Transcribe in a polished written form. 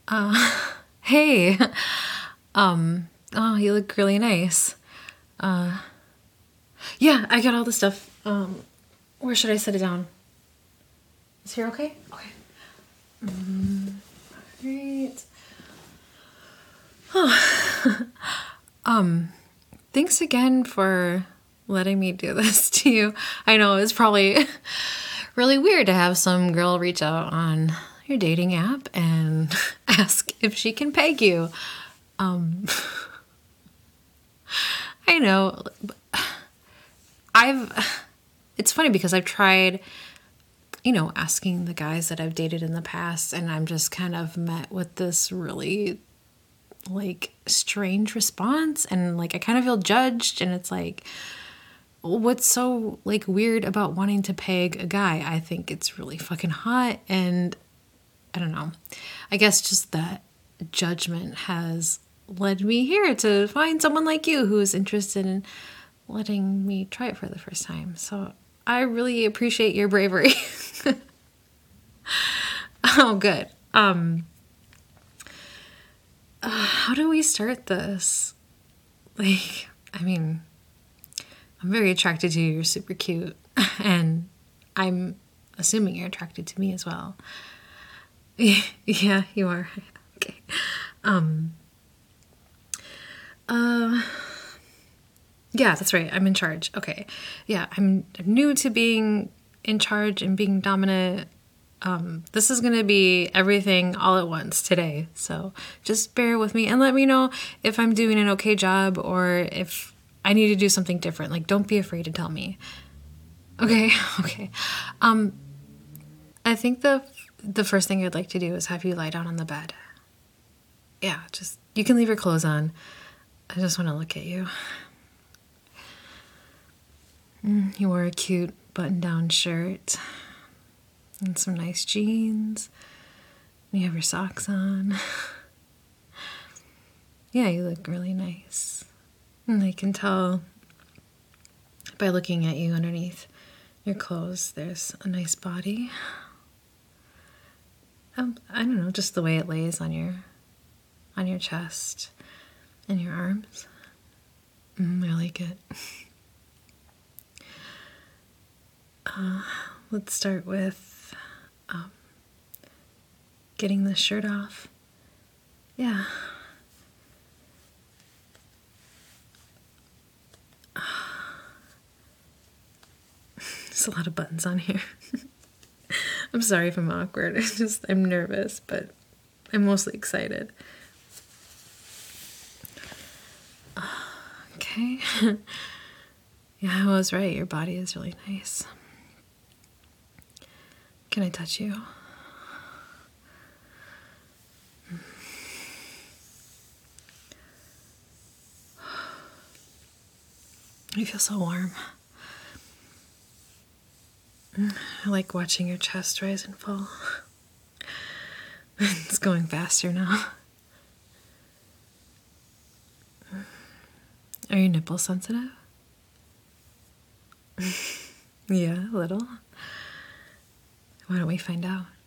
Hey, oh, you look really nice. Yeah, I got all the stuff. Where should I set it down? Is here okay? Okay. Great. Thanks again for letting me do this to you. I know it's probably really weird to have some girl reach out on your dating app and ask if she can peg you. I know. I've it's funny because I've tried, asking the guys that I've dated in the past, and I'm just kind of met with this really strange response, and I kind of feel judged, and it's like, what's so weird about wanting to peg a guy? I think it's really fucking hot, and I don't know. I guess just that judgment has led me here to find someone like you who's interested in letting me try it for the first time. So I really appreciate your bravery. Oh, good. How do we start this? I'm very attracted to you. You're super cute. And I'm assuming you're attracted to me as well. Yeah, you are. Okay. Yeah, that's right. I'm in charge. Okay. Yeah, I'm new to being in charge and being dominant. This is going to be everything all at once today. So just bear with me and let me know if I'm doing an okay job or if I need to do something different. Don't be afraid to tell me. Okay. Okay. I think the first thing I'd like to do is have you lie down on the bed. Yeah, just you can leave your clothes on. I just want to look at you. You wore a cute button-down shirt and some nice jeans. You have your socks on. Yeah, you look really nice. And I can tell by looking at you underneath your clothes, there's a nice body. I don't know, just the way it lays on your chest and your arms. I like it. Let's start with getting the shirt off. Yeah. There's a lot of buttons on here. I'm sorry if I'm awkward. I'm nervous, but I'm mostly excited. Okay. Yeah, I was right. Your body is really nice. Can I touch you? You feel so warm. I like watching your chest rise and fall. It's going faster now. Are your nipples sensitive? Yeah, a little. Why don't we find out?